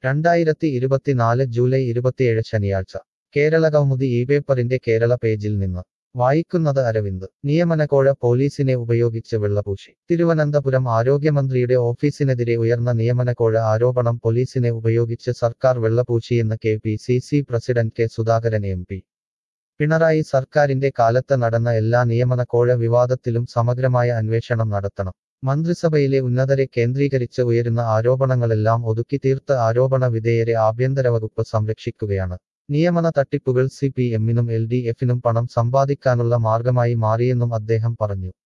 2024 July 27 ശനിയാഴ്ച കേരള കൗമുദി ഈ പേപ്പറിന്റെ കേരള പേജിൽ നിന്ന് വായിക്കുന്നത് അരവിന്ദ് നിയമനക്കോഴ പോലീസിനെ ഉപയോഗിച്ച് വെള്ളപൂശി തിരുവനന്തപുരം ആരോഗ്യമന്ത്രിയുടെ ഓഫീസിനെതിരെ ഉയർന്ന നിയമനക്കോഴ ആരോപണം പോലീസിനെ ഉപയോഗിച്ച് സർക്കാർ വെള്ളപൂശിയെന്ന് KPCC president K Sudhakaran MP Pinarayi സർക്കാരിന്റെ കാലത്ത് നടന്ന എല്ലാ നിയമനക്കോഴ വിവാദത്തിലും സമഗ്രമായ അന്വേഷണം നടത്തണം മന്ത്രിസഭയിലെ ഉന്നതരെ കേന്ദ്രീകരിച്ച് ഉയരുന്ന ആരോപണങ്ങളെല്ലാം ഒതുക്കി തീർത്ത് ആരോപണ വിധേയരെ ആഭ്യന്തര വകുപ്പ് സംരക്ഷിക്കുകയാണ് നിയമന തട്ടിപ്പുകൾ CPM-നും LDF-നും പണം സമ്പാദിക്കാനുള്ള മാർഗമായി മാറിയെന്നും അദ്ദേഹം പറഞ്ഞു